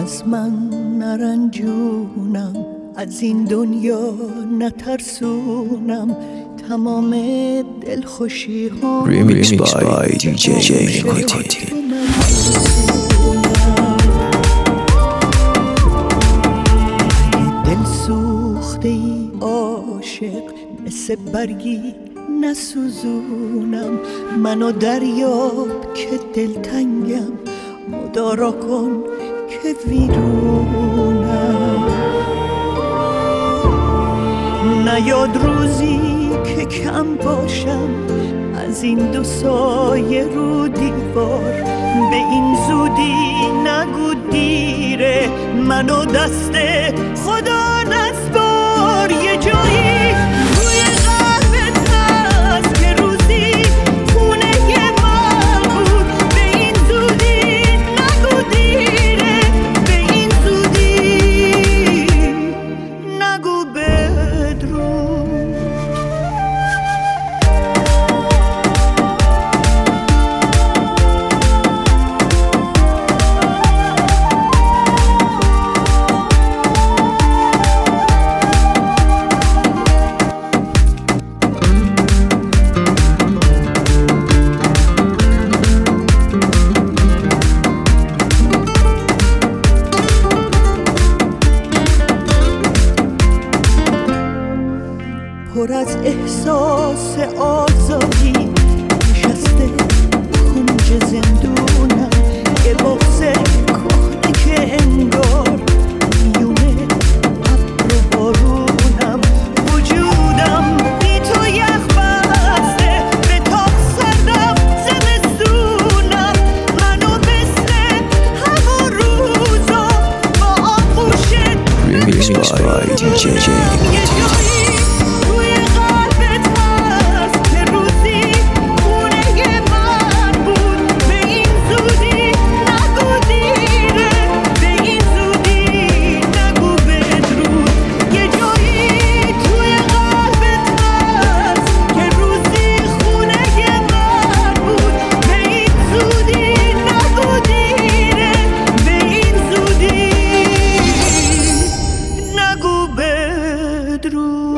از من نرنجونم، از این دنیا نترسونم، تمام دلخوشی ها Remix by DJ Nikotin. دل سوخته ای عاشق، مثل برگی نسوزونم، منو دریاب که دلتنگم، مدارا کن که ویرونم. نیاد روزی که کم باشم از این دو سایه رو دیوار، به این زودی نگو دیره، منو دست خدا نسپار. یه جایی روی قلبت هست که روزی خونه من بود، به این زودی نگو دیره، به این زودی نگو بدرود. پر از احساس آزادی نشسته کنج زندونم، یه بغض کهنه که انگار میونه ابر و بارونم، وجودم بی تو یخ بسته، به تاب سردم زمستونم، منو مثل همون روزا با آغوشت Remix by DJ Nikotin. بدرود.